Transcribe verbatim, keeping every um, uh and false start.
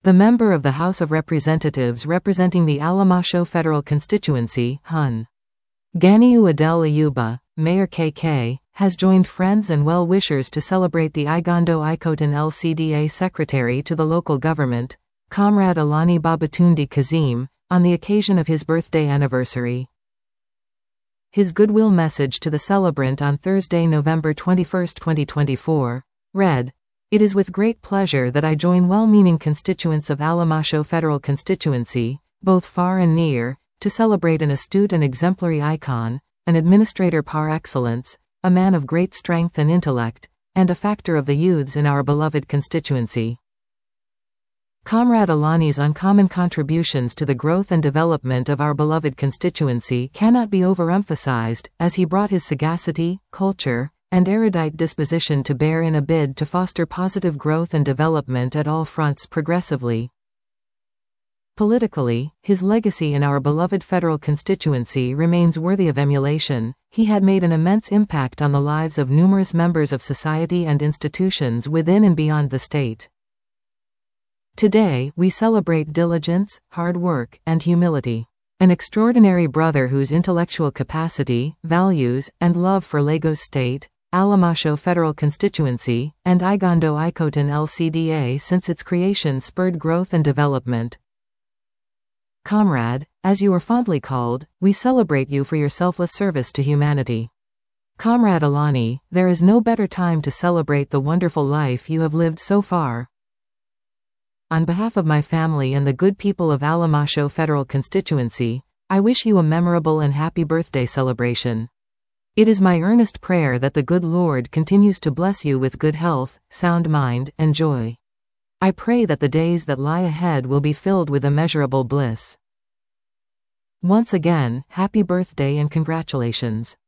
the member of the House of Representatives representing the Alamasho Federal Constituency, Hun. Ganiu Adel Ayuba, Mayor K K, has joined friends and well-wishers to celebrate the Igondo Ikoton L C D A Secretary to the local government, Comrade Alani Babatundi Kazim, on the occasion of his birthday anniversary. His goodwill message to the celebrant on Thursday, November twenty-first, twenty twenty-four, read, "It is with great pleasure that I join well-meaning constituents of Alamasho Federal Constituency, both far and near, to celebrate an astute and exemplary icon, an administrator par excellence, a man of great strength and intellect, and a factor of the youths in our beloved constituency." Comrade Alani's uncommon contributions to the growth and development of our beloved constituency cannot be overemphasized, as he brought his sagacity, culture, and erudite disposition to bear in a bid to foster positive growth and development at all fronts progressively. Politically, his legacy in our beloved federal constituency remains worthy of emulation. He had made an immense impact on the lives of numerous members of society and institutions within and beyond the state. Today, we celebrate diligence, hard work, and humility. An extraordinary brother whose intellectual capacity, values, and love for Lagos State, Alamasho Federal Constituency, and Igondo Ikoton L C D A since its creation spurred growth and development. Comrade, as you are fondly called, we celebrate you for your selfless service to humanity. Comrade Alani, there is no better time to celebrate the wonderful life you have lived so far. On behalf of my family and the good people of Alamasho Federal Constituency, I wish you a memorable and happy birthday celebration. It is my earnest prayer that the good Lord continues to bless you with good health, sound mind, and joy. I pray that the days that lie ahead will be filled with immeasurable bliss. Once again, happy birthday and congratulations.